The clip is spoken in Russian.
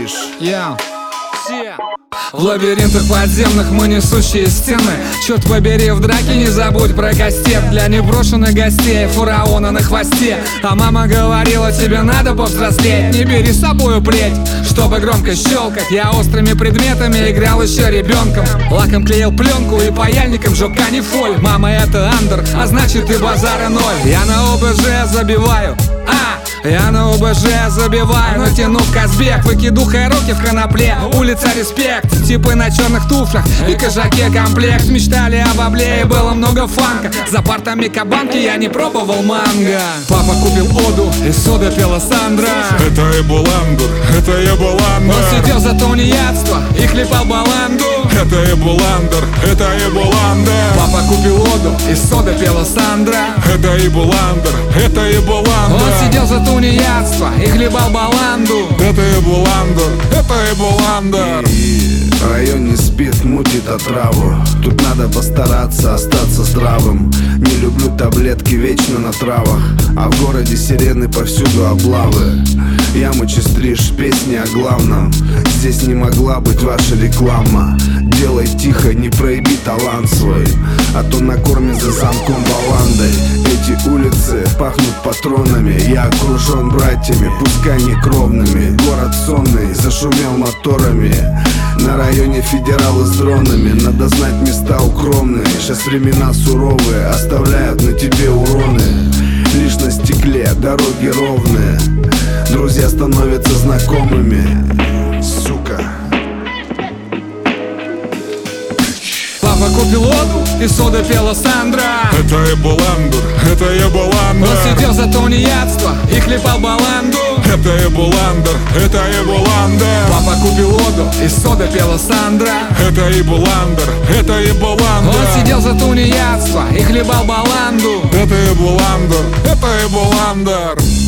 говоришь? Все в лабиринтах подземных мы несущие стены. Черт побери, в драке не забудь про кастет для непрошенных гостей, фараона на хвосте. А мама говорила, тебе надо повзрослеть, не бери с собою плеть, чтобы громко щелкать. Я острыми предметами играл еще ребенком, лаком клеил пленку и паяльником жег канифоль. Мама, это андер, а значит и базара ноль. Я на ОБЖ забиваю, я на ОБЖ забиваю, натянув Казбек, выкидухая руки в конопле. Улица респект, типы на черных туфлях и кожаке комплект. Мечтали об облее, было много фанка. За партами кабанки я не пробовал манго. Папа купил оду, и сода пела Сандра. Это и был андер, это и был андер. Он сидел за тунеядство и хлебал баланду. Это и был андер, это и был андер. Папа купил оду, и сода пела Сандра. Это и был андер, это и был андер. Он сидел за тунеядство и хлебал баланду. Это и был андер, это и был андер. И район не спит, мутит отраву. Тут надо постараться остаться здравым. Не люблю таблетки вечно на травах, а в городе сирены повсюду облавы. Ямычи стриж, песни о главном. Здесь не могла быть ваша реклама. Делай тихо, не прояви талант свой, а то накормим за замком баландой. Эти улицы пахнут патронами. Я окружен братьями, пускай не кровными. Город сонный, зашумел моторами. На районе федералы с дронами. Надо знать места укромные. Сейчас времена суровые, оставляют на тебе уроны. Лишь на стекле дороги ровные. Друзья становятся знакомыми. Сука. Папа купил оду, и сода пела Сандра. Это и был андер, это и был андер. Он сидел за тунеядство и хлебал баланду. Это и был андер, это и был андер. Папа купил оду, и сода пела Сандра. Это и был андер, это и был андер. Он сидел за тунеядство и хлебал баланду. Это и был андер, это и был андер.